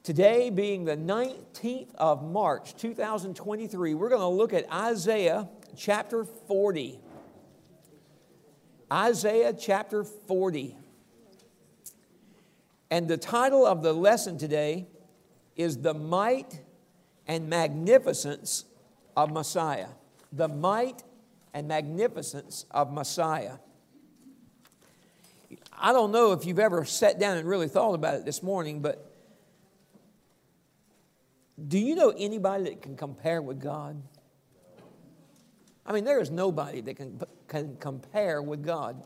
Today being the 19th of March, 2023, we're going to look at Isaiah chapter 40. Isaiah chapter 40. And the title of the lesson today is The Might and Magnificence of Messiah. The Might and Magnificence of Messiah. I don't know if you've ever sat down and really thought about it this morning, but do you know anybody that can compare with God? I mean, there is nobody that can compare with God.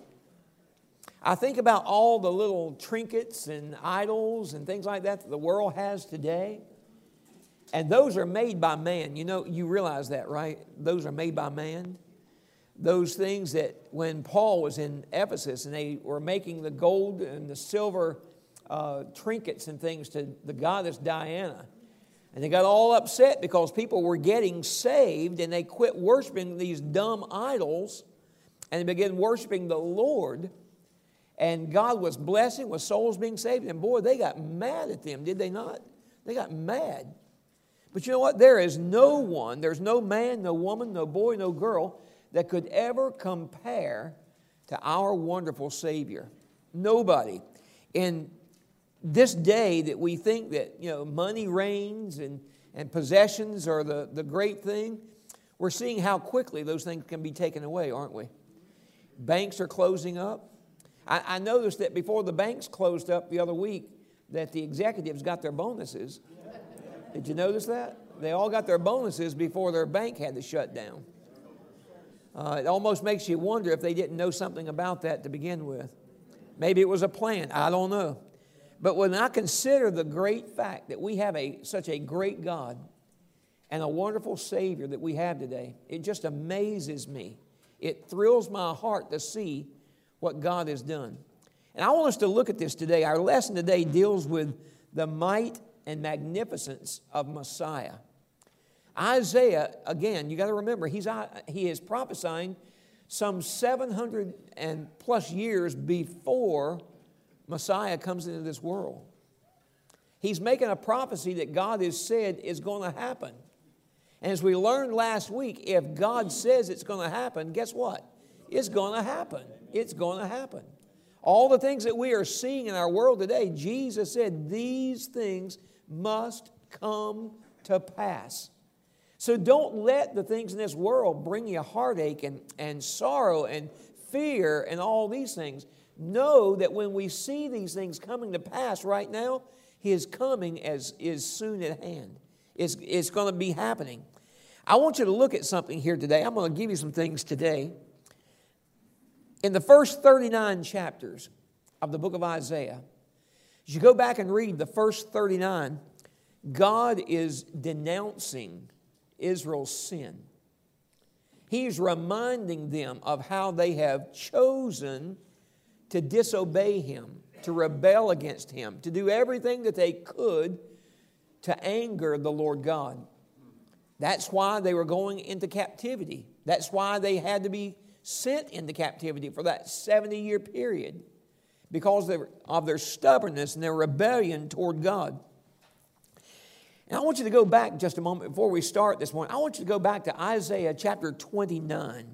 I think about all the little trinkets and idols and things like that the world has today. And those are made by man. You know, you realize that, right? Those are made by man. Those things that when Paul was in Ephesus and they were making the gold and the silver trinkets and things to the goddess Diana. And they got all upset because people were getting saved and they quit worshiping these dumb idols and they began worshiping the Lord. And God was blessing with souls being saved. And boy, they got mad at them, did they not? They got mad. But you know what? There is no one, there's no man, no woman, no boy, no girl that could ever compare to our wonderful Savior. Nobody. In this day that we think that, you know, money reigns and possessions are the great thing, we're seeing how quickly those things can be taken away, aren't we? Banks are closing up. I noticed that before the banks closed up the other week that the executives got their bonuses. Did you notice that? They all got their bonuses before their bank had to shut down. It almost makes you wonder if they didn't know something about that to begin with. Maybe it was a plan. I don't know. But when I consider the great fact that we have such a great God and a wonderful Savior that we have today, it just amazes me. It thrills my heart to see what God has done. And I want us to look at this today. Our lesson today deals with the might and magnificence of Messiah. Isaiah, again, you got to remember, he is prophesying some 700 and plus years before Messiah comes into this world. He's making a prophecy that God has said is going to happen. And as we learned last week, if God says it's going to happen, guess what? It's going to happen. It's going to happen. All the things that we are seeing in our world today, Jesus said these things must come to pass. So don't let the things in this world bring you heartache and sorrow and fear and all these things. Know that when we see these things coming to pass right now, His coming is soon at hand. It's going to be happening. I want you to look at something here today. I'm going to give you some things today. In the first 39 chapters of the book of Isaiah, as you go back and read the first 39, God is denouncing Israel's sin. He's reminding them of how they have chosen to disobey Him, to rebel against Him, to do everything that they could to anger the Lord God. That's why they were going into captivity. That's why they had to be sent into captivity for that 70-year period, because of their stubbornness and their rebellion toward God. And I want you to go back just a moment before we start this morning. I want you to go back to Isaiah chapter 29.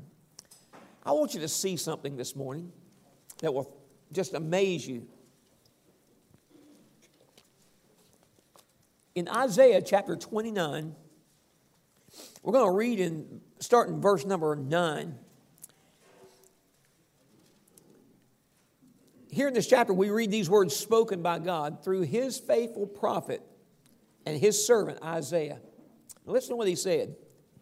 I want you to see something this morning that will just amaze you. In Isaiah chapter 29, we're going to read start in verse number 9. Here in this chapter, we read these words spoken by God through His faithful prophet and His servant Isaiah. Now listen to what he said.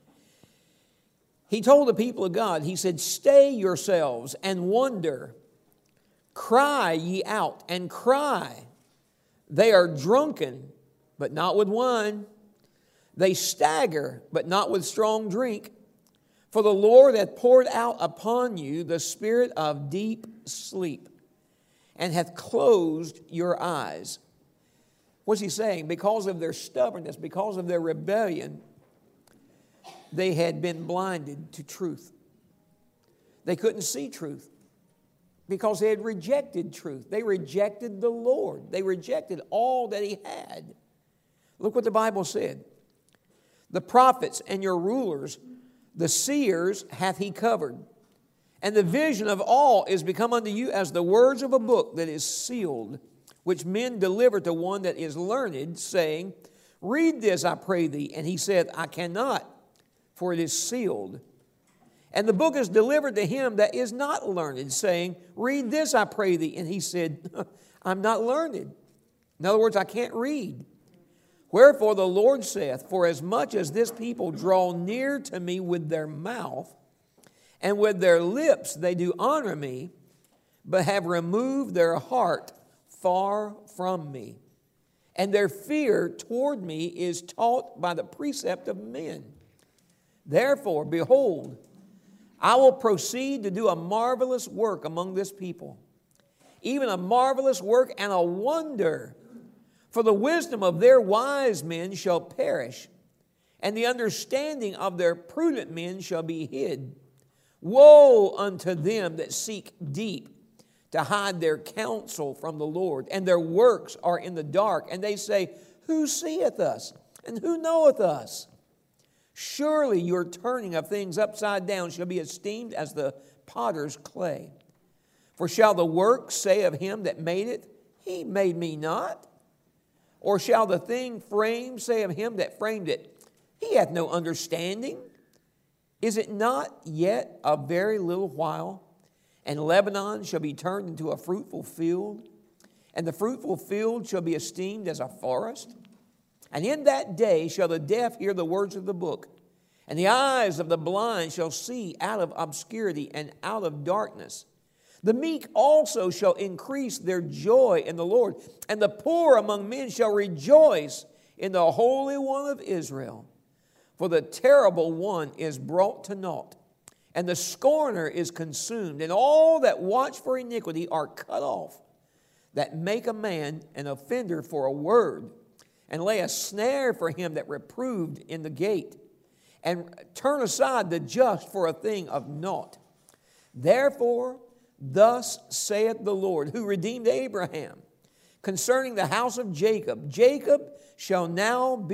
He told the people of God, he said, "Stay yourselves and wonder. Cry ye out and cry. They are drunken, but not with wine. They stagger, but not with strong drink. For the Lord hath poured out upon you the spirit of deep sleep, and hath closed your eyes." What's he saying? Because of their stubbornness, because of their rebellion, they had been blinded to truth. They couldn't see truth because they had rejected truth. They rejected the Lord. They rejected all that He had. Look what the Bible said. The prophets and your rulers, the seers hath he covered. And the vision of all is become unto you as the words of a book that is sealed, which men deliver to one that is learned, saying, Read this, I pray thee. And he said, I cannot, for it is sealed. And the book is delivered to him that is not learned, saying, Read this, I pray thee. And he said, I'm not learned. In other words, I can't read. Wherefore the Lord saith, For as much as this people draw near to me with their mouth, and with their lips they do honor me, but have removed their heart far from me. And their fear toward me is taught by the precept of men. Therefore, behold, I will proceed to do a marvelous work among this people, even a marvelous work and a wonder. For the wisdom of their wise men shall perish, and the understanding of their prudent men shall be hid. Woe unto them that seek deep to hide their counsel from the Lord, and their works are in the dark. And they say, Who seeth us, and who knoweth us? Surely your turning of things upside down shall be esteemed as the potter's clay. For shall the work say of him that made it, He made me not? Or shall the thing framed say of him that framed it, He hath no understanding? Is it not yet a very little while, and Lebanon shall be turned into a fruitful field, and the fruitful field shall be esteemed as a forest? And in that day shall the deaf hear the words of the book, and the eyes of the blind shall see out of obscurity and out of darkness. The meek also shall increase their joy in the Lord, and the poor among men shall rejoice in the Holy One of Israel. For the terrible one is brought to naught, and the scorner is consumed, and all that watch for iniquity are cut off, that make a man an offender for a word, and lay a snare for him that reproved in the gate, and turn aside the just for a thing of naught. Therefore, thus saith the Lord, who redeemed Abraham, concerning the house of Jacob, Jacob shall not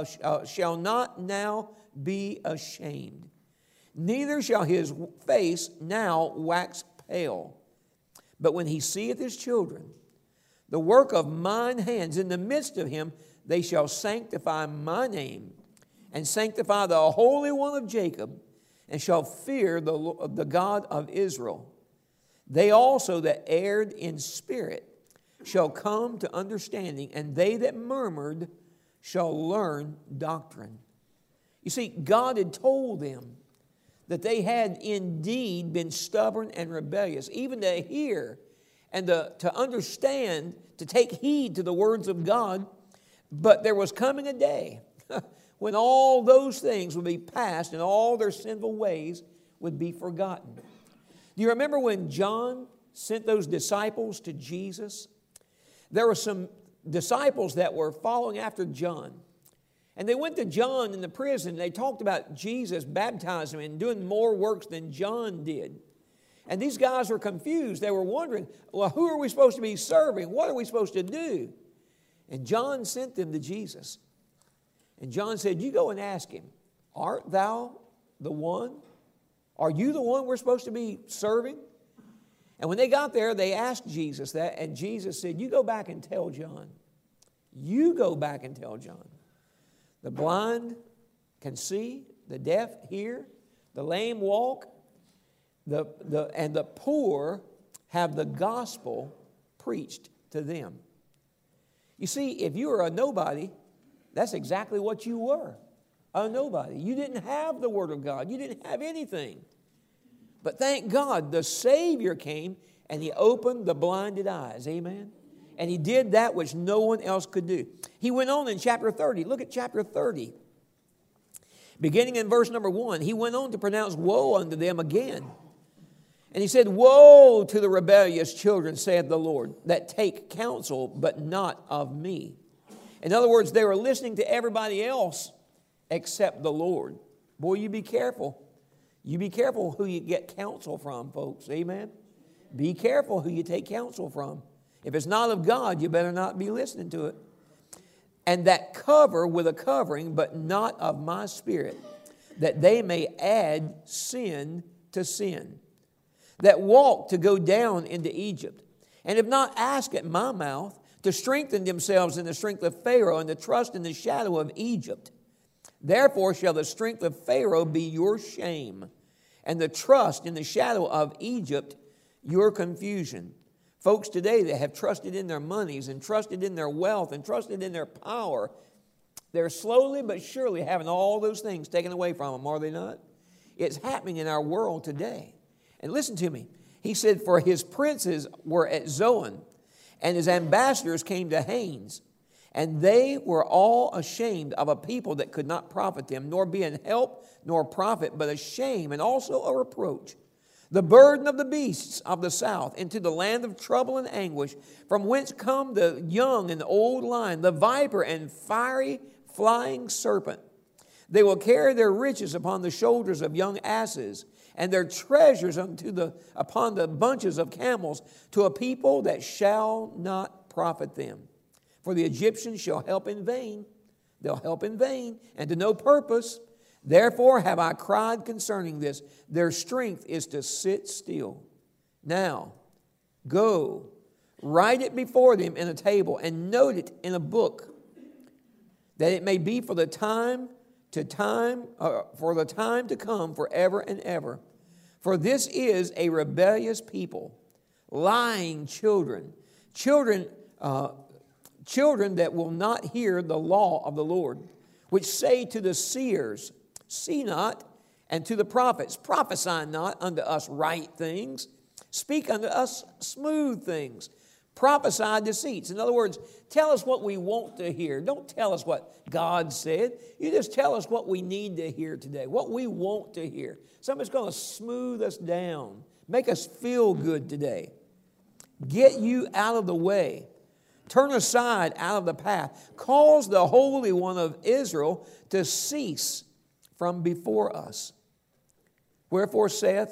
now be ashamed, neither shall his face now wax pale. But when he seeth his children, the work of mine hands in the midst of him, they shall sanctify my name, and sanctify the Holy One of Jacob, and shall fear the God of Israel. They also that erred in spirit shall come to understanding, and they that murmured shall learn doctrine. You see, God had told them that they had indeed been stubborn and rebellious, even to hear and to understand, to take heed to the words of God. But there was coming a day when all those things would be past and all their sinful ways would be forgotten. Do you remember when John sent those disciples to Jesus? There were some disciples that were following after John. And they went to John in the prison. And they talked about Jesus baptizing and doing more works than John did. And these guys were confused. They were wondering, well, who are we supposed to be serving? What are we supposed to do? And John sent them to Jesus. And John said, you go and ask him, art thou the one? Are you the one we're supposed to be serving? And when they got there, they asked Jesus that, and Jesus said, you go back and tell John. You go back and tell John. The blind can see, the deaf hear, the lame walk, and the poor have the gospel preached to them. You see, if you were a nobody, that's exactly what you were, a nobody. You didn't have the Word of God. You didn't have anything. But thank God, the Savior came and He opened the blinded eyes. Amen? And He did that which no one else could do. He went on in chapter 30. Look at chapter 30. Beginning in verse number 1, He went on to pronounce woe unto them again. And He said, woe to the rebellious children, saith the Lord, that take counsel, but not of me. In other words, they were listening to everybody else except the Lord. Boy, you be careful. You be careful who you get counsel from, folks. Amen? Be careful who you take counsel from. If it's not of God, you better not be listening to it. and that cover with a covering, but not of my Spirit, that they may add sin to sin, that walk to go down into Egypt, and have not asked at my mouth to strengthen themselves in the strength of Pharaoh and to trust in the shadow of Egypt. Therefore shall the strength of Pharaoh be your shame, and the trust in the shadow of Egypt your confusion. Folks today that have trusted in their monies and trusted in their wealth and trusted in their power, they're slowly but surely having all those things taken away from them, are they not? It's happening in our world today. And listen to me. He said, for his princes were at Zoan, and his ambassadors came to Hanes. And they were all ashamed of a people that could not profit them, nor be an help nor profit, but a shame and also a reproach. The burden of the beasts of the south into the land of trouble and anguish, from whence come the young and old lion, the viper and fiery flying serpent. They will carry their riches upon the shoulders of young asses, and their treasures upon the bunches of camels, to a people that shall not profit them. For the Egyptians shall help in vain. They'll help in vain and to no purpose. Therefore have I cried concerning this. Their strength is to sit still. Now, go, write it before them in a table, and note it in a book, that it may be for the time to come forever and ever. For this is a rebellious people, lying children, children that will not hear the law of the Lord, which say to the seers, see not, and to the prophets, prophesy not unto us right things, speak unto us smooth things, prophesy deceits. In other words, tell us what we want to hear. Don't tell us what God said. You just tell us what we need to hear today, what we want to hear. Somebody's going to smooth us down, make us feel good today, get you out of the way. Turn aside out of the path. Cause the Holy One of Israel to cease from before us. Wherefore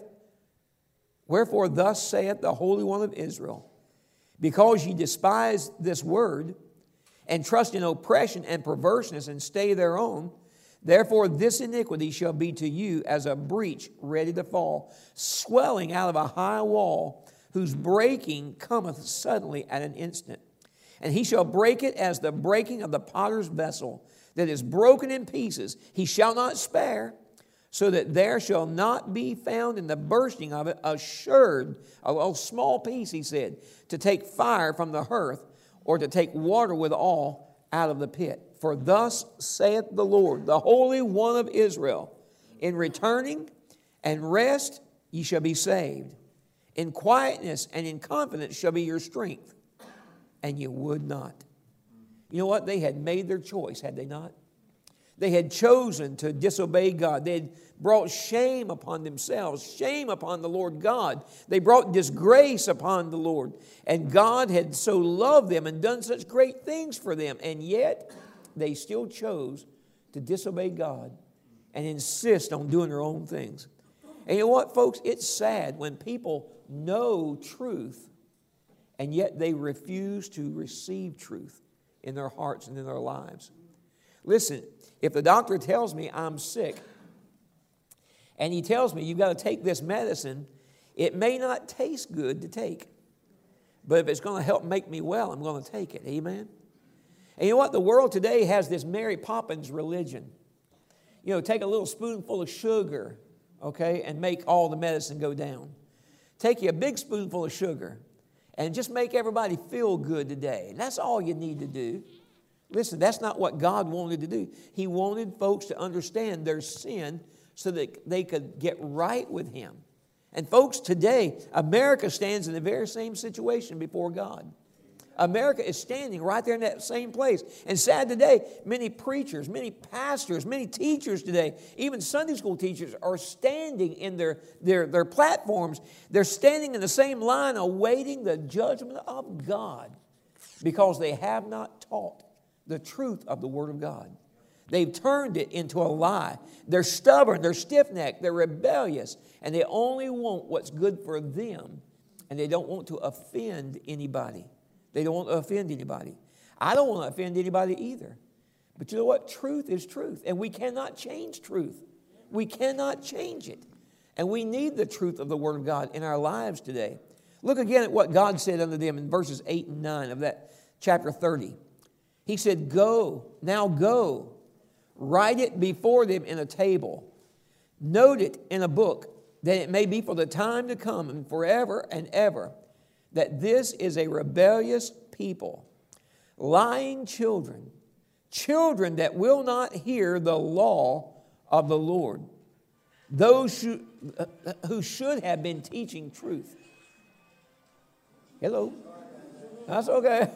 thus saith the Holy One of Israel, because ye despise this word, and trust in oppression and perverseness, and stay thereon, therefore this iniquity shall be to you as a breach ready to fall, swelling out of a high wall, whose breaking cometh suddenly at an instant. And he shall break it as the breaking of the potter's vessel, that is broken in pieces. He shall not spare, so that there shall not be found in the bursting of it a sherd, a small piece, he said, to take fire from the hearth, or to take water withal out of the pit. For thus saith the Lord, the Holy One of Israel, in returning and rest ye shall be saved. In quietness and in confidence shall be your strength. And you would not. You know what? They had made their choice, had they not? They had chosen to disobey God. They had brought shame upon themselves, shame upon the Lord God. They brought disgrace upon the Lord. And God had so loved them and done such great things for them. And yet, they still chose to disobey God and insist on doing their own things. And you know what, folks? It's sad when people know truth, and yet they refuse to receive truth in their hearts and in their lives. Listen, if the doctor tells me I'm sick, and he tells me you've got to take this medicine, it may not taste good to take. But if it's going to help make me well, I'm going to take it. Amen? And you know what? The world today has this Mary Poppins religion. You know, take a little spoonful of sugar, okay, and make all the medicine go down. Take you a big spoonful of sugar and just make everybody feel good today. And that's all you need to do. Listen, that's not what God wanted to do. He wanted folks to understand their sin so that they could get right with Him. And folks, today, America stands in the very same situation before God. America is standing right there in that same place. And sad today, many preachers, many pastors, many teachers today, even Sunday school teachers are standing in their platforms. They're standing in the same line awaiting the judgment of God because they have not taught the truth of the Word of God. They've turned it into a lie. They're stubborn, they're stiff-necked, they're rebellious, and they only want what's good for them, and they don't want to offend anybody. They don't want to offend anybody. I don't want to offend anybody either. But you know what? Truth is truth, and we cannot change truth. We cannot change it. And we need the truth of the Word of God in our lives today. Look again at what God said unto them in verses 8 and 9 of that chapter 30. He said, "Go, now go, write it before them in a table. Note it in a book, that it may be for the time to come and forever and ever, that this is a rebellious people, lying children, children that will not hear the law of the Lord, those who should have been teaching truth." Hello. That's okay.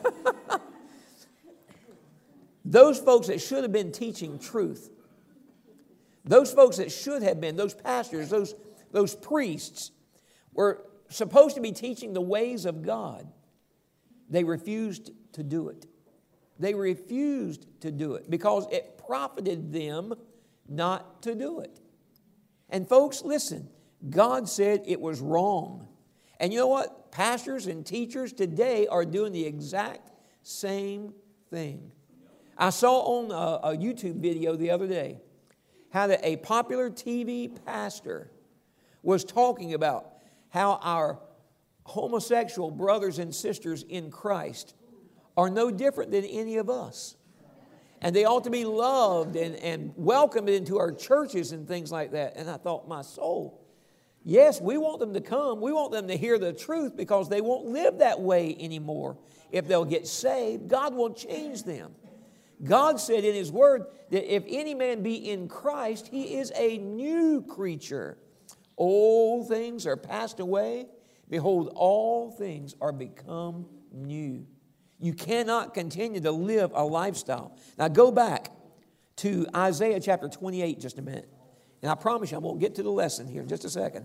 Those folks that should have been teaching truth, those folks that should have been, those pastors, those priests, were supposed to be teaching the ways of God. They refused to do it. They refused to do it because it profited them not to do it. And folks, listen, God said it was wrong. And you know what? Pastors and teachers today are doing the exact same thing. I saw on a YouTube video the other day how that a popular TV pastor was talking about how our homosexual brothers and sisters in Christ are no different than any of us. And they ought to be loved and welcomed into our churches and things like that. And I thought, my soul, yes, we want them to come. We want them to hear the truth because they won't live that way anymore. If they'll get saved, God will change them. God said in His Word that if any man be in Christ, he is a new creature. Old things are passed away. Behold, all things are become new. You cannot continue to live a lifestyle. Now go back to Isaiah chapter 28 just a minute. And I promise you I won't get to the lesson here in just a second.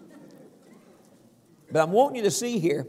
But I'm wanting you to see here.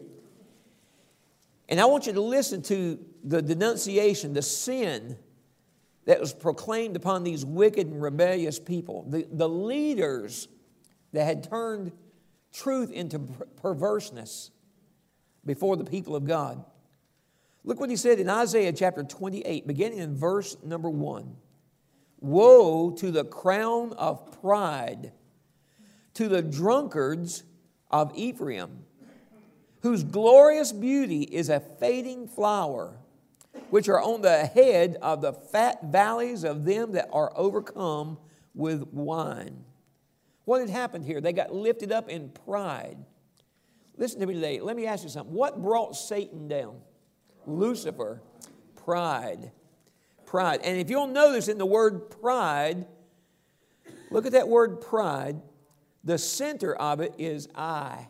And I want you to listen to the denunciation, the sin that was proclaimed upon these wicked and rebellious people. The leaders that had turned truth into perverseness before the people of God. Look what he said in Isaiah chapter 28, beginning in verse number 1. "Woe to the crown of pride, to the drunkards of Ephraim, whose glorious beauty is a fading flower, which are on the head of the fat valleys of them that are overcome with wine." What had happened here? They got lifted up in pride. Listen to me today. Let me ask you something. What brought Satan down? Lucifer. Pride. Pride. And if you'll notice in the word pride, look at that word pride. The center of it is I.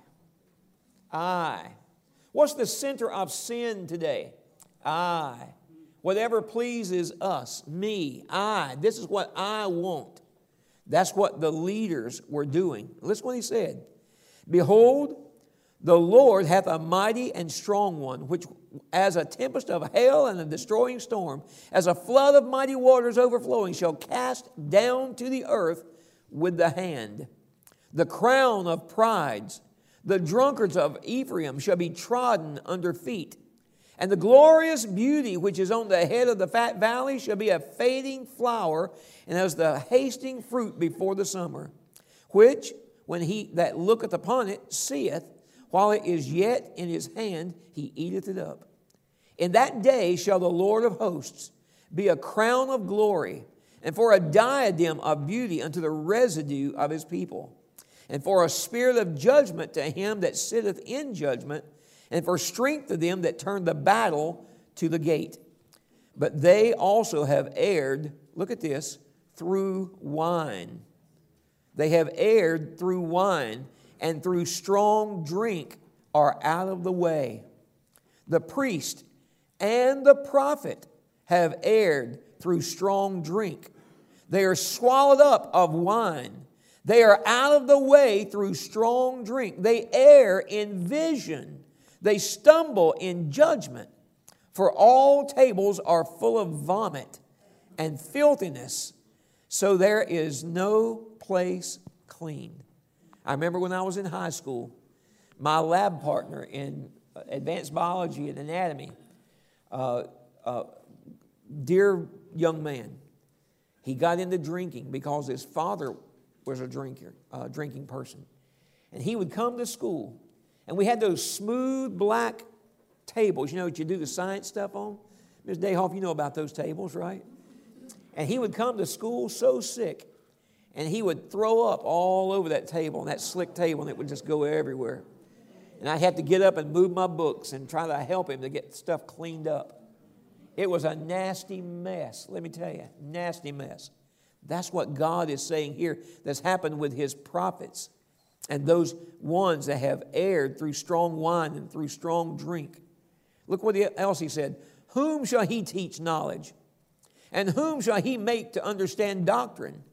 I. What's the center of sin today? I. Whatever pleases us, me, I. This is what I want. That's what the leaders were doing. Listen what he said. "Behold, the Lord hath a mighty and strong one, which as a tempest of hail and a destroying storm, as a flood of mighty waters overflowing, shall cast down to the earth with the hand. The crown of prides, the drunkards of Ephraim shall be trodden under feet. And the glorious beauty which is on the head of the fat valley shall be a fading flower, and as the hasting fruit before the summer, which, when he that looketh upon it seeth, while it is yet in his hand, he eateth it up. In that day shall the Lord of hosts be a crown of glory, and for a diadem of beauty unto the residue of his people, and for a spirit of judgment to him that sitteth in judgment, and for strength to them that turn the battle to the gate. But they also have erred," look at this, "through wine. They have erred through wine, and through strong drink are out of the way. The priest and the prophet have erred through strong drink. They are swallowed up of wine. They are out of the way through strong drink. They err in vision. They stumble in judgment. For all tables are full of vomit and filthiness, so there is no place clean." I remember when I was in high school, my lab partner in advanced biology and anatomy, dear young man. He got into drinking because his father was a drinking person. And he would come to school, and we had those smooth black tables, you know, that you do the science stuff on. Ms. Dayhoff, you know about those tables, right? And he would come to school so sick, and he would throw up all over that table, and that slick table, and it would just go everywhere. And I had to get up and move my books and try to help him to get stuff cleaned up. It was a nasty mess, let me tell you, nasty mess. That's what God is saying here that's happened with His prophets and those ones that have erred through strong wine and through strong drink. Look what else He said. Whom shall He teach knowledge? And whom shall He make to understand doctrine?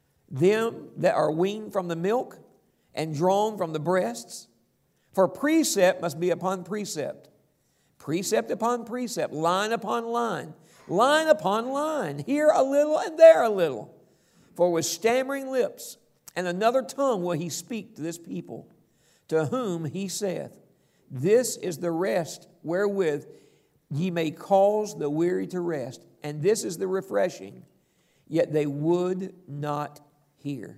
Them that are weaned from the milk and drawn from the breasts? For precept must be upon precept, precept upon precept, line upon line, line upon line, here a little and there a little. For with stammering lips and another tongue will He speak to this people, to whom He saith, This is the rest wherewith ye may cause the weary to rest, and this is the refreshing. Yet they would not hear.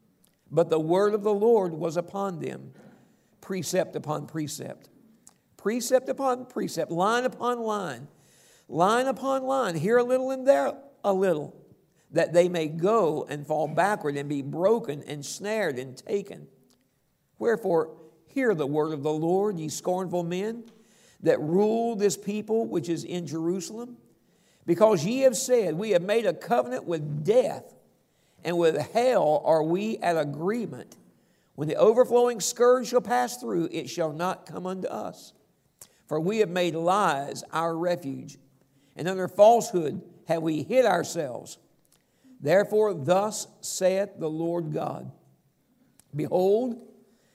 But the word of the Lord was upon them, precept upon precept, precept upon precept, line upon line, line upon line, here a little and there a little, that they may go and fall backward and be broken and snared and taken. Wherefore, hear the word of the Lord, ye scornful men, that rule this people which is in Jerusalem. Because ye have said, We have made a covenant with death, and with hell are we at agreement. When the overflowing scourge shall pass through, it shall not come unto us. For we have made lies our refuge, and under falsehood have we hid ourselves. Therefore thus saith the Lord God, Behold,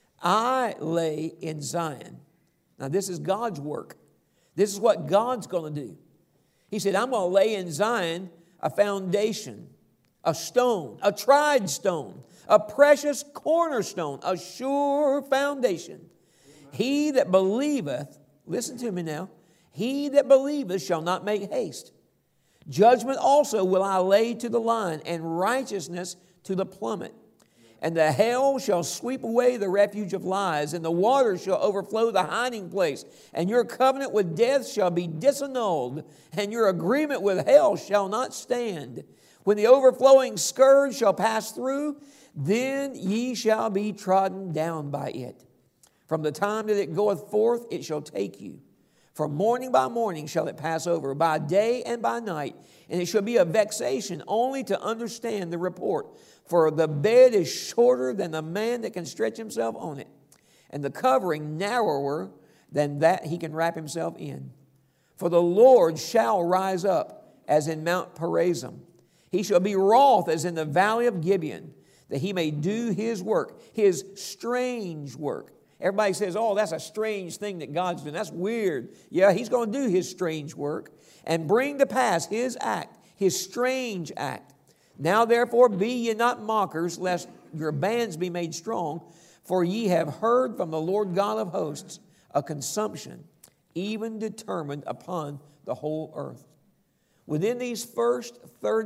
I lay in Zion. Now this is God's work. This is what God's going to do. He said, I'm going to lay in Zion a foundation, a stone, a tried stone, a precious cornerstone, a sure foundation. He that believeth, listen to me now, he that believeth shall not make haste. Judgment also will I lay to the line, and righteousness to the plummet. And the hail shall sweep away the refuge of lies, and the waters shall overflow the hiding place. And your covenant with death shall be disannulled, and your agreement with hell shall not stand. When the overflowing scourge shall pass through, then ye shall be trodden down by it. From the time that it goeth forth, it shall take you. From morning by morning shall it pass over, by day and by night. And it shall be a vexation only to understand the report. For the bed is shorter than the man that can stretch himself on it, and the covering narrower than that he can wrap himself in. For the Lord shall rise up as in Mount Perazim. He shall be wroth as in the valley of Gibeon, that he may do his work, his strange work. Everybody says, oh, that's a strange thing that God's doing. That's weird. Yeah, He's going to do His strange work and bring to pass His act, His strange act. Now therefore be ye not mockers, lest your bands be made strong, for ye have heard from the Lord God of hosts a consumption, even determined upon the whole earth. Within these first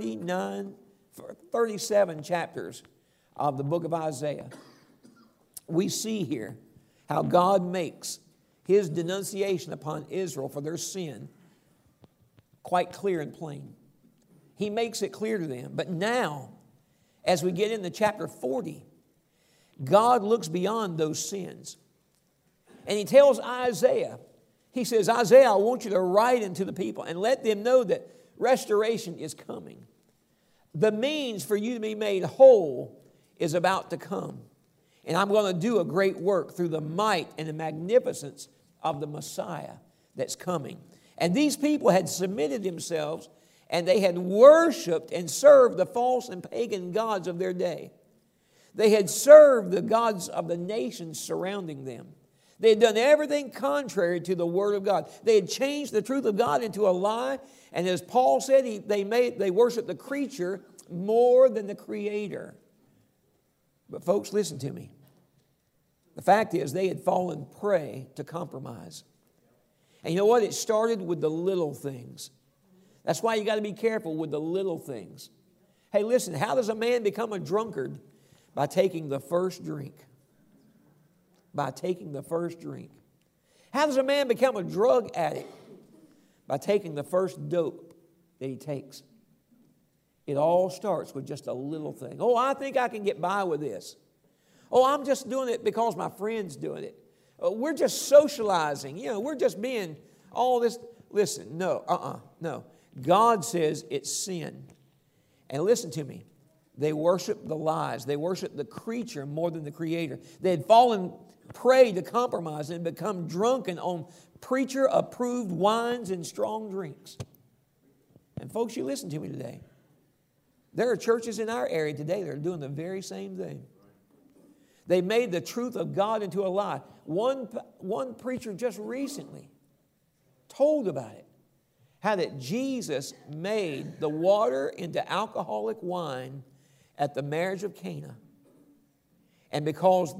37 chapters of the book of Isaiah, we see here how God makes His denunciation upon Israel for their sin quite clear and plain. He makes it clear to them. But now, as we get into chapter 40, God looks beyond those sins. And He tells Isaiah, He says, Isaiah, I want you to write into the people and let them know that restoration is coming. The means for you to be made whole is about to come. And I'm going to do a great work through the might and the magnificence of the Messiah that's coming. And these people had submitted themselves, and they had worshiped and served the false and pagan gods of their day. They had served the gods of the nations surrounding them. They had done everything contrary to the Word of God. They had changed the truth of God into a lie. And as Paul said, they worshiped the creature more than the Creator. But folks, listen to me. The fact is, they had fallen prey to compromise. And you know what? It started with the little things. That's why you got to be careful with the little things. Hey, listen, how does a man become a drunkard? By taking the first drink. By taking the first drink. How does a man become a drug addict? By taking the first dope that he takes. It all starts with just a little thing. Oh, I think I can get by with this. Oh, I'm just doing it because my friend's doing it. Oh, we're just socializing. We're just being all this. Listen, no. God says it's sin. And listen to me. They worship the lies. They worship the creature more than the Creator. They had fallen prey to compromise and become drunken on preacher-approved wines and strong drinks. And folks, you listen to me today. There are churches in our area today that are doing the very same thing. They made the truth of God into a lie. One preacher just recently told about it. How that Jesus made the water into alcoholic wine at the marriage of Cana. And because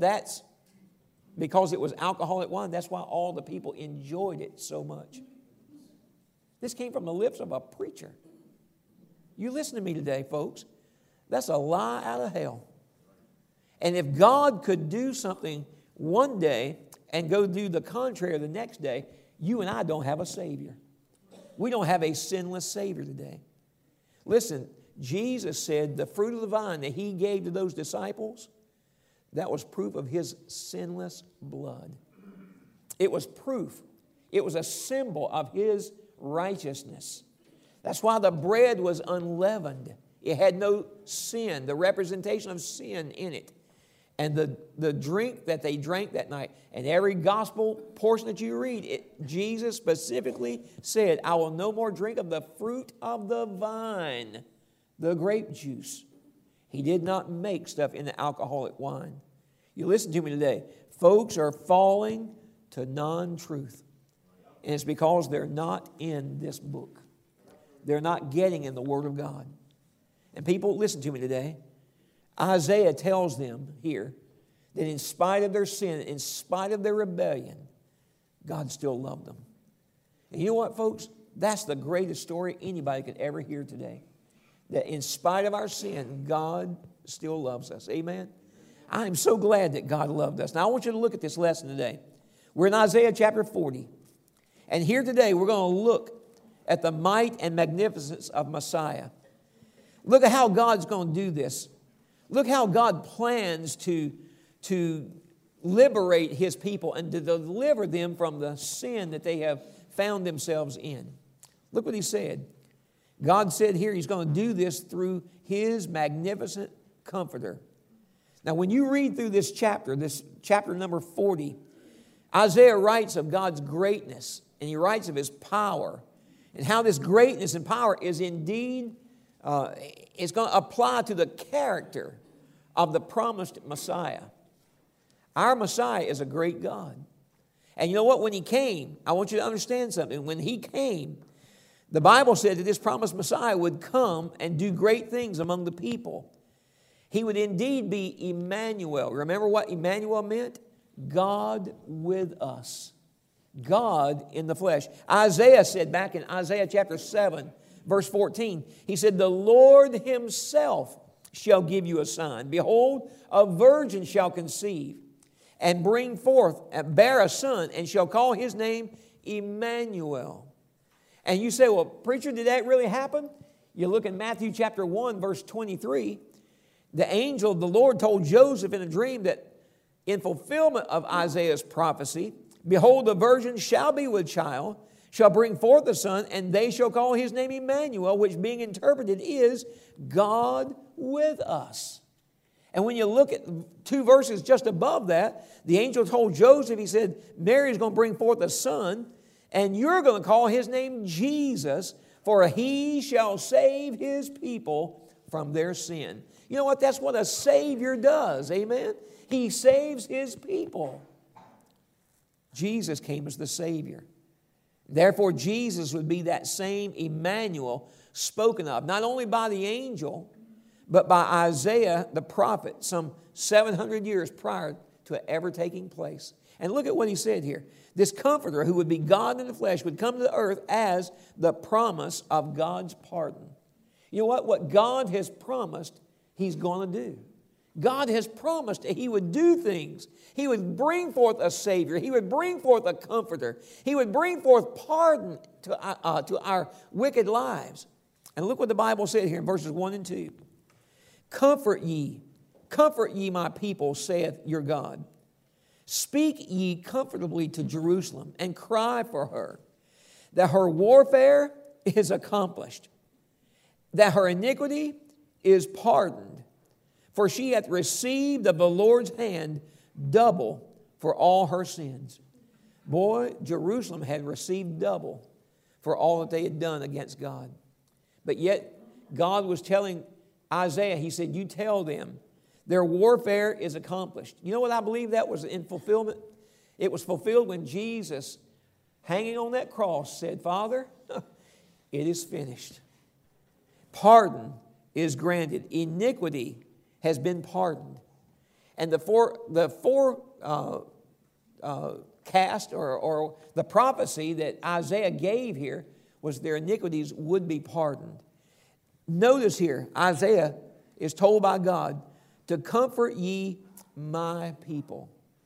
it was alcoholic wine, that's why all the people enjoyed it so much. This came from the lips of a preacher. You listen to me today, folks. That's a lie out of hell. And if God could do something one day and go do the contrary the next day, you and I don't have a Savior. We don't have a sinless Savior today. Listen, Jesus said the fruit of the vine that He gave to those disciples, that was proof of His sinless blood. It was proof. It was a symbol of His righteousness. That's why the bread was unleavened. It had no sin, the representation of sin in it. And the drink that they drank that night, and every gospel portion that you read, Jesus specifically said, I will no more drink of the fruit of the vine, the grape juice. He did not make stuff in the alcoholic wine. You listen to me today. Folks are falling to non-truth. And it's because they're not in this book. They're not getting in the Word of God. And people, listen to me today. Isaiah tells them here that in spite of their sin, in spite of their rebellion, God still loved them. And you know what, folks? That's the greatest story anybody could ever hear today. That in spite of our sin, God still loves us. Amen? I am so glad that God loved us. Now, I want you to look at this lesson today. We're in Isaiah chapter 40. And here today, we're going to look at the might and magnificence of Messiah. Look at how God's going to do this. Look how God plans to liberate His people and to deliver them from the sin that they have found themselves in. Look what He said. God said here He's going to do this through His magnificent comforter. Now, when you read through this chapter number 40, Isaiah writes of God's greatness, and he writes of His power, and how this greatness and power is indeed, it's going to apply to the character of the promised Messiah. Our Messiah is a great God. And you know what? When He came, I want you to understand something. When He came, the Bible said that this promised Messiah would come and do great things among the people. He would indeed be Emmanuel. Remember what Emmanuel meant? God with us. God in the flesh. Isaiah said back in Isaiah chapter 7, verse 14, he said, the Lord Himself shall give you a sign. Behold, a virgin shall conceive and bring forth, and bear a son, and shall call his name Emmanuel. And you say, well, preacher, did that really happen? You look in Matthew chapter 1, verse 23. The angel of the Lord told Joseph in a dream that in fulfillment of Isaiah's prophecy, behold, the virgin shall be with child, shall bring forth a son, and they shall call his name Emmanuel, which being interpreted is God with us. And when you look at 2 verses just above that, the angel told Joseph, he said, Mary is going to bring forth a son, and you're going to call his name Jesus, for he shall save his people from their sin. You know what? That's what a Savior does. Amen? He saves his people. Jesus came as the Savior. Therefore, Jesus would be that same Emmanuel spoken of, not only by the angel, but by Isaiah the prophet, some 700 years prior to it ever taking place. And look at what he said here. This Comforter, who would be God in the flesh, would come to the earth as the promise of God's pardon. You know what? What God has promised, He's going to do. God has promised that He would do things. He would bring forth a Savior. He would bring forth a Comforter. He would bring forth pardon to our wicked lives. And look what the Bible said here in verses 1 and 2. Comfort ye, my people, saith your God. Speak ye comfortably to Jerusalem, and cry for her, that her warfare is accomplished, that her iniquity is pardoned. For she hath received of the Lord's hand double for all her sins. Boy, Jerusalem had received double for all that they had done against God. But yet, God was telling Isaiah, He said, you tell them, their warfare is accomplished. You know what I believe that was in fulfillment? It was fulfilled when Jesus, hanging on that cross, said, Father, it is finished. Pardon is granted. Iniquity has been pardoned. And the forecast or the prophecy that Isaiah gave here was their iniquities would be pardoned. Notice here, Isaiah is told by God to comfort ye my people.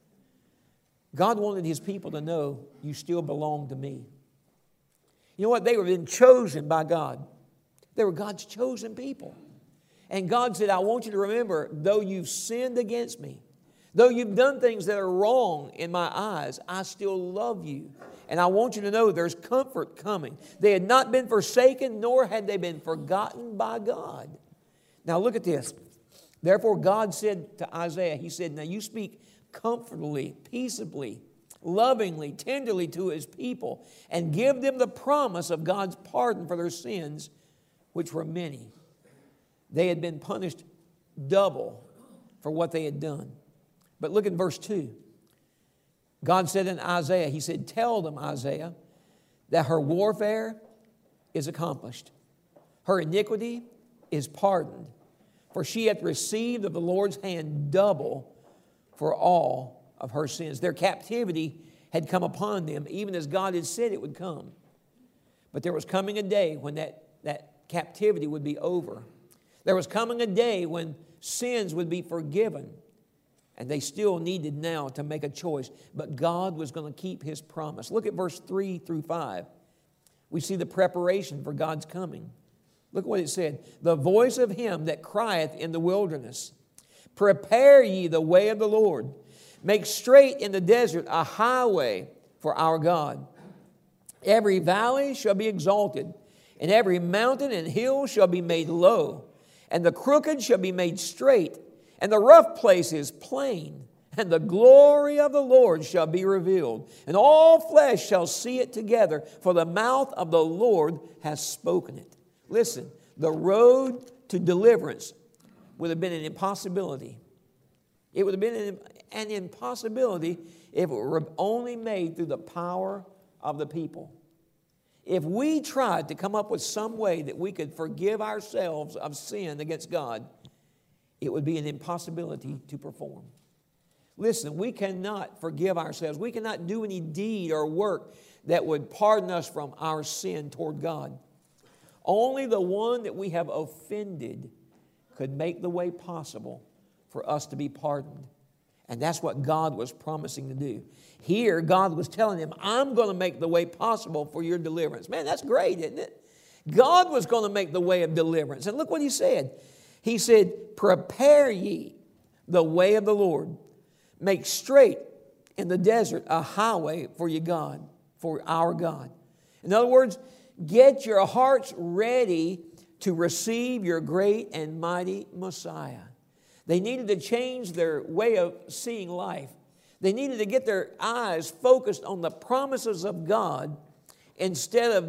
God wanted His people to know you still belong to me. You know what? They were been chosen by God. They were God's chosen people. And God said, I want you to remember, though you've sinned against me, though you've done things that are wrong in my eyes, I still love you. And I want you to know there's comfort coming. They had not been forsaken, nor had they been forgotten by God. Now look at this. Therefore God said to Isaiah, He said, now you speak comfortably, peaceably, lovingly, tenderly to His people, and give them the promise of God's pardon for their sins, which were many. They had been punished double for what they had done. But look at verse 2. God said in Isaiah, He said, tell them, Isaiah, that her warfare is accomplished. Her iniquity is pardoned. For she hath received of the Lord's hand double for all of her sins. Their captivity had come upon them, even as God had said it would come. But there was coming a day when that captivity would be over. There was coming a day when sins would be forgiven. And they still needed now to make a choice. But God was going to keep His promise. Look at verse 3 through 5. We see the preparation for God's coming. Look what it said. The voice of him that crieth in the wilderness. Prepare ye the way of the Lord. Make straight in the desert a highway for our God. Every valley shall be exalted, and every mountain and hill shall be made low, and the crooked shall be made straight, and the rough places plain, and the glory of the Lord shall be revealed, and all flesh shall see it together, for the mouth of the Lord has spoken it. Listen, the road to deliverance would have been an impossibility. It would have been an impossibility if it were only made through the power of the people. If we tried to come up with some way that we could forgive ourselves of sin against God, it would be an impossibility to perform. Listen, we cannot forgive ourselves. We cannot do any deed or work that would pardon us from our sin toward God. Only the one that we have offended could make the way possible for us to be pardoned. And that's what God was promising to do. Here, God was telling him, I'm going to make the way possible for your deliverance. Man, that's great, isn't it? God was going to make the way of deliverance. And look what he said. He said, prepare ye the way of the Lord. Make straight in the desert a highway for your God, for our God. In other words, get your hearts ready to receive your great and mighty Messiah. They needed to change their way of seeing life. They needed to get their eyes focused on the promises of God instead of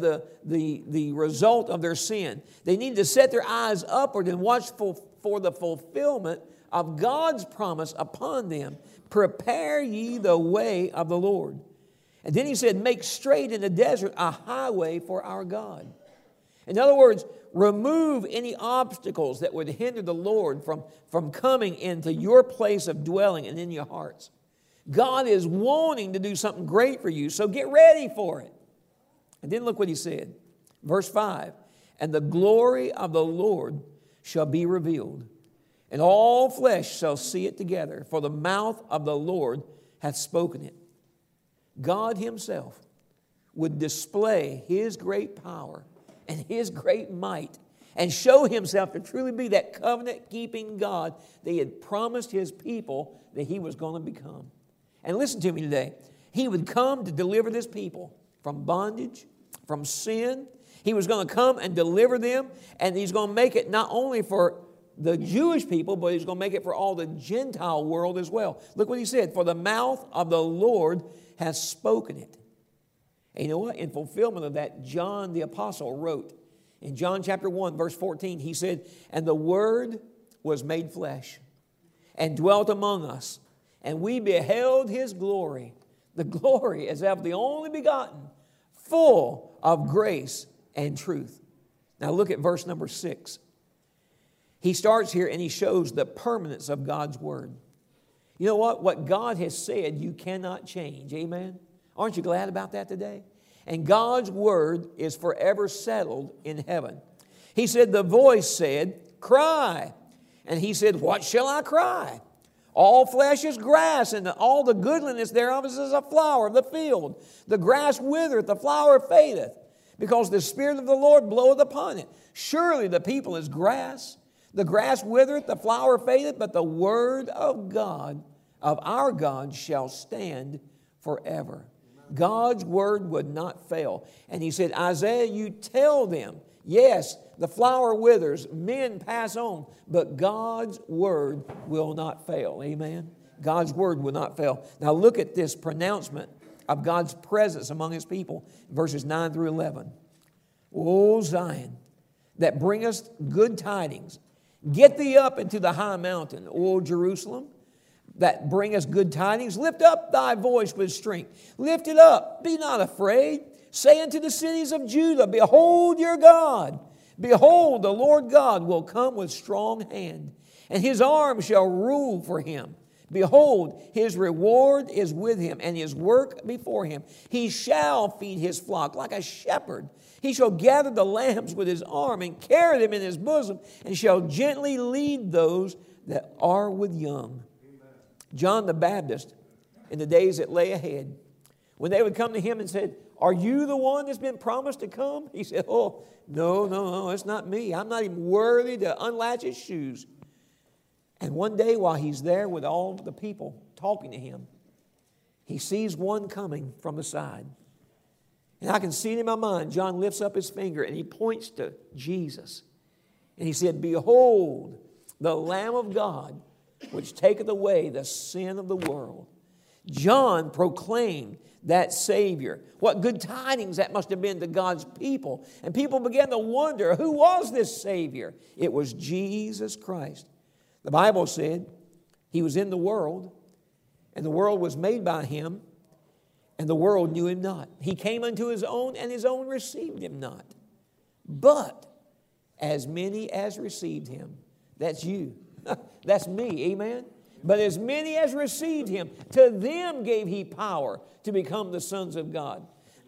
the result of their sin. They needed to set their eyes upward and watch for the fulfillment of God's promise upon them. Prepare ye the way of the Lord. And then he said, make straight in the desert a highway for our God. In other words, remove any obstacles that would hinder the Lord from coming into your place of dwelling and in your hearts. God is wanting to do something great for you, so get ready for it. And then look what he said. Verse 5, and the glory of the Lord shall be revealed, and all flesh shall see it together, for the mouth of the Lord hath spoken it. God himself would display his great power and his great might and show himself to truly be that covenant-keeping God that he had promised his people that he was going to become. And listen to me today. He would come to deliver this people from bondage, from sin. He was going to come and deliver them, and he's going to make it not only for the Jewish people, but he's going to make it for all the Gentile world as well. Look what he said, for the mouth of the Lord has spoken it. And you know what? In fulfillment of that, John the Apostle wrote in John chapter 1, verse 14, he said, and the Word was made flesh and dwelt among us, and we beheld his glory. The glory as of the only begotten, full of grace and truth. Now look at verse number 6. He starts here and he shows the permanence of God's Word. You know what? What God has said, you cannot change. Amen? Aren't you glad about that today? And God's Word is forever settled in heaven. He said, the voice said, cry. And he said, what shall I cry? All flesh is grass, and all the goodliness thereof is as a flower of the field. The grass withereth, the flower fadeth, because the Spirit of the Lord bloweth upon it. Surely the people is grass. The grass withereth, the flower fadeth, but the word of God, of our God, shall stand forever. God's word would not fail. And he said, Isaiah, you tell them, yes, the flower withers, men pass on, but God's word will not fail. Amen? God's word will not fail. Now look at this pronouncement of God's presence among his people, verses 9 through 11. O Zion, that bringest good tidings, get thee up into the high mountain, O Jerusalem, that bringest good tidings. Lift up thy voice with strength. Lift it up. Be not afraid. Say unto the cities of Judah, behold your God. Behold, the Lord God will come with strong hand, and his arm shall rule for him. Behold, his reward is with him, and his work before him. He shall feed his flock like a shepherd. He shall gather the lambs with his arm, and carry them in his bosom, and shall gently lead those that are with young. Amen. John the Baptist, in the days that lay ahead, when they would come to him and said, are you the one that's been promised to come? He said, oh, no, it's not me. I'm not even worthy to unlatch his shoes. And one day while he's there with all the people talking to him, he sees one coming from the side. And I can see it in my mind. John lifts up his finger and he points to Jesus. And he said, behold, the Lamb of God, which taketh away the sin of the world. John proclaimed that Savior. What good tidings that must have been to God's people. And people began to wonder, who was this Savior? It was Jesus Christ. The Bible said he was in the world, and the world was made by him, and the world knew him not. He came unto his own, and his own received him not. But as many as received him, that's you, that's me, amen? But as many as received him, to them gave he power to become the sons of God,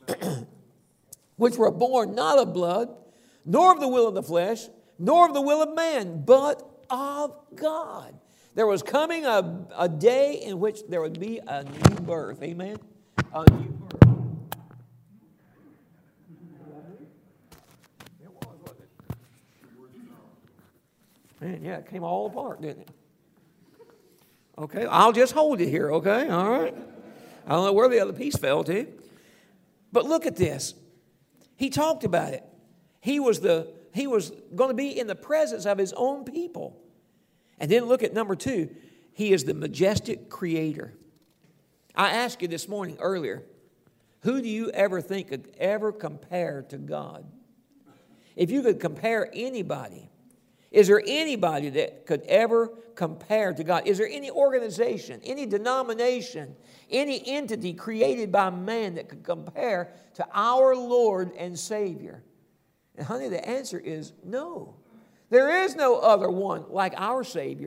which were born not of blood, nor of the will of the flesh, nor of the will of man, but of God. There was coming a day in which there would be a new birth. Amen? A new birth. It was, wasn't it? Man, yeah, it came all apart, didn't it? Okay, I'll just hold it here, okay? All right. I don't know where the other piece fell to. But look at this. He talked about it. He was going to be in the presence of his own people. And then look at number 2. He is the majestic creator. I asked you this morning earlier, who do you ever think could ever compare to God? If you could compare anybody, is there anybody that could ever compare to God? Is there any organization, any denomination, any entity created by man that could compare to our Lord and Savior? And honey, the answer is no. There is no other one like our Savior.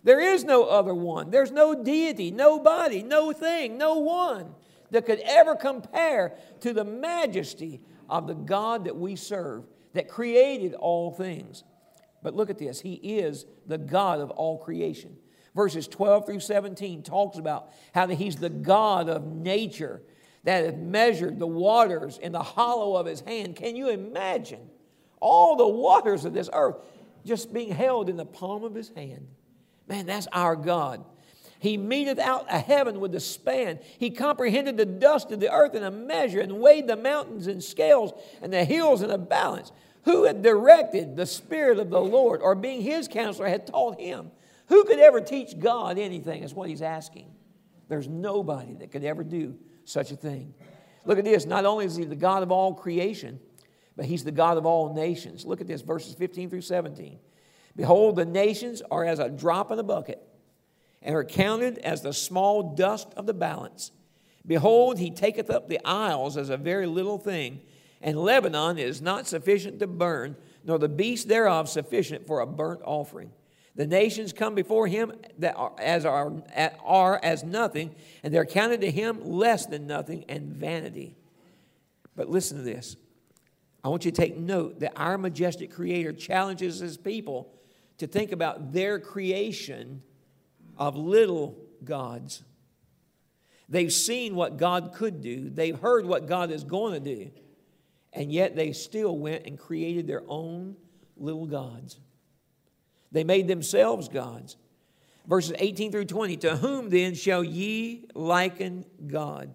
There is no other one. There's no deity, nobody, no thing, no one that could ever compare to the majesty of the God that we serve, that created all things. But look at this. He is the God of all creation. Verses 12 through 17 talks about how that He's the God of nature that has measured the waters in the hollow of His hand. Can you imagine all the waters of this earth just being held in the palm of His hand? Man, that's our God. He meteth out a heaven with a span. He comprehended the dust of the earth in a measure and weighed the mountains in scales and the hills in a balance. Who had directed the Spirit of the Lord, or being His counselor had taught Him? Who could ever teach God anything is what He's asking. There's nobody that could ever do such a thing. Look at this. Not only is He the God of all creation, but He's the God of all nations. Look at this, verses 15 through 17. Behold, the nations are as a drop in a bucket, and are counted as the small dust of the balance. Behold, He taketh up the isles as a very little thing, and Lebanon is not sufficient to burn, nor the beasts thereof sufficient for a burnt offering. The nations come before Him that are as nothing, and they're counted to Him less than nothing and vanity. But listen to this. I want you to take note that our majestic Creator challenges His people to think about their creation of little gods. They've seen what God could do. They've heard what God is going to do. And yet they still went and created their own little gods. They made themselves gods. Verses 18 through 20. To whom then shall ye liken God?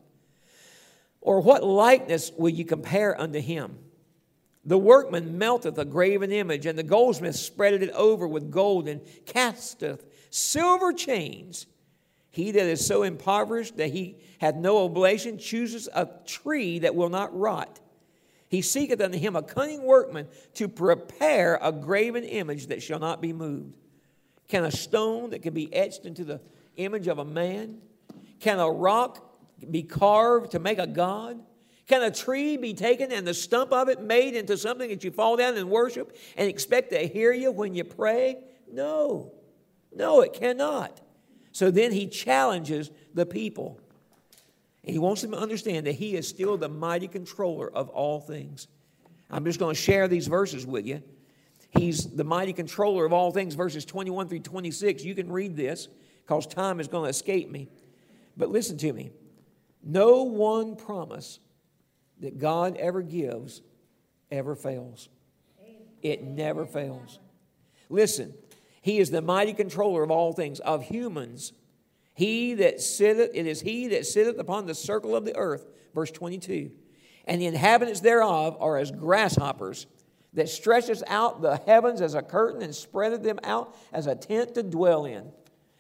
Or what likeness will ye compare unto Him? The workman melteth a graven image, and the goldsmith spreadeth it over with gold, and casteth silver chains. He that is so impoverished that he hath no oblation chooseth a tree that will not rot. He seeketh unto him a cunning workman to prepare a graven image that shall not be moved. Can a stone that can be etched into the image of a man? Can a rock be carved to make a god? Can a tree be taken and the stump of it made into something that you fall down and worship and expect to hear you when you pray? No. No, it cannot. So then he challenges the people. And he wants them to understand that he is still the mighty controller of all things. I'm just going to share these verses with you. He's the mighty controller of all things, verses 21 through 26. You can read this because time is going to escape me. But listen to me. No one promise that God ever gives ever fails. It never fails. Listen, He is the mighty controller of all things, of humans. It is He that sitteth upon the circle of the earth, verse 22. And the inhabitants thereof are as grasshoppers, that stretcheth out the heavens as a curtain, and spreadeth them out as a tent to dwell in.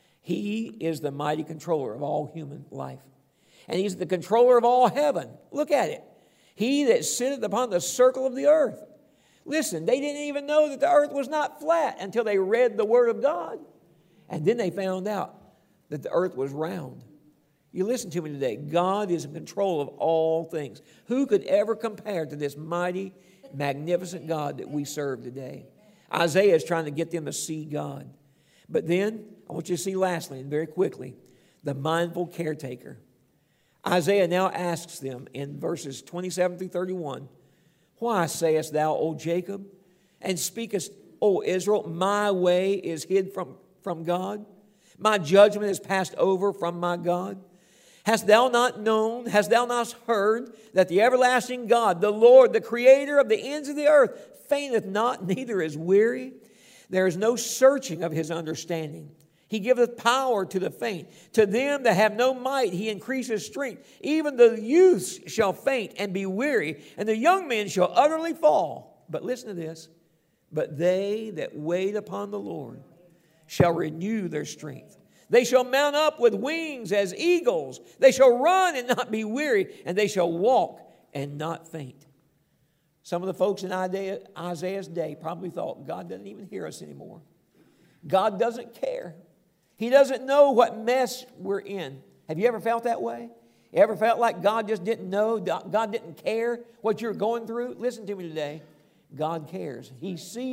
He is the mighty controller of all human life. And He's the controller of all heaven. Look at it. He that sitteth upon the circle of the earth. Listen, they didn't even know that the earth was not flat until they read the Word of God. And then they found out that the earth was round. You listen to me today. God is in control of all things. Who could ever compare to this mighty, magnificent God that we serve today? Isaiah is trying to get them to see God. But then, I want you to see lastly, and very quickly, the mindful caretaker. Isaiah now asks them in verses 27 through 31, Why sayest thou, O Jacob, and speakest, O Israel, my way is hid from God? My judgment is passed over from my God? Hast thou not known, hast thou not heard, that the everlasting God, the Lord, the Creator of the ends of the earth, fainteth not, neither is weary? There is no searching of His understanding. He giveth power to the faint. To them that have no might, He increases strength. Even the youths shall faint and be weary, and the young men shall utterly fall. But listen to this. But they that wait upon the Lord shall renew their strength. They shall mount up with wings as eagles. They shall run and not be weary, and they shall walk and not faint. Some of the folks in Isaiah's day probably thought, God doesn't even hear us anymore. God doesn't care. He doesn't know what mess we're in. Have you ever felt that way? You ever felt like God just didn't know? God didn't care what you're going through? Listen to me today. God cares. He sees it.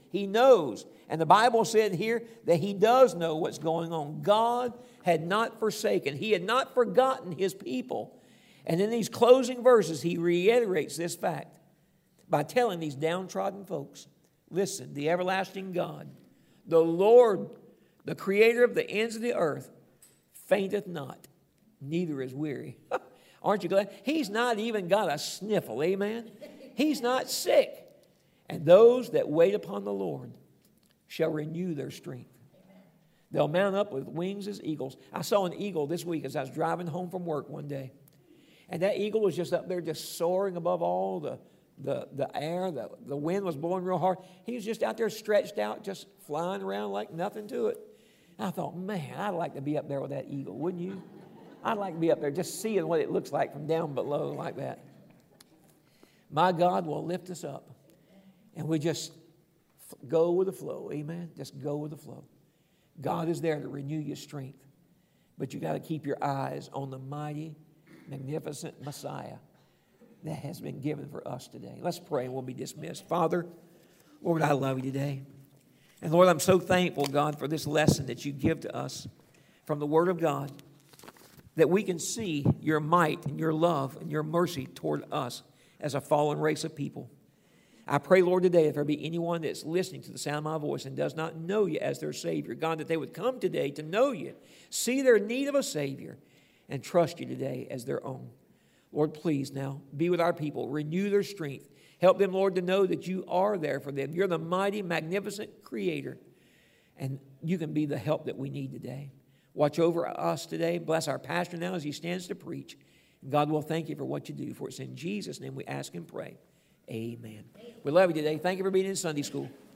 He knows. And the Bible said here that He does know what's going on. God had not forsaken. He had not forgotten His people. And in these closing verses, He reiterates this fact by telling these downtrodden folks, listen, the everlasting God, the Lord, the Creator of the ends of the earth, fainteth not, neither is weary. Aren't you glad? He's not even got a sniffle, amen? He's not sick. And those that wait upon the Lord shall renew their strength. They'll mount up with wings as eagles. I saw an eagle this week as I was driving home from work one day. And that eagle was just up there just soaring above all the air. The wind was blowing real hard. He was just out there stretched out, just flying around like nothing to it. And I thought, man, I'd like to be up there with that eagle, wouldn't you? I'd like to be up there just seeing what it looks like from down below like that. My God will lift us up. And we just go with the flow, amen? Just go with the flow. God is there to renew your strength. But you got to keep your eyes on the mighty, magnificent Messiah that has been given for us today. Let's pray and we'll be dismissed. Father, Lord, I love you today. And Lord, I'm so thankful, God, for this lesson that you give to us from the Word of God, that we can see your might and your love and your mercy toward us as a fallen race of people. I pray, Lord, today, if there be anyone that's listening to the sound of my voice and does not know you as their Savior, God, that they would come today to know you, see their need of a Savior, and trust you today as their own. Lord, please now be with our people. Renew their strength. Help them, Lord, to know that you are there for them. You're the mighty, magnificent Creator, and you can be the help that we need today. Watch over us today. Bless our pastor now as he stands to preach. God will thank you for what you do. For it's in Jesus' name we ask and pray. Amen. We love you today. Thank you for being in Sunday school.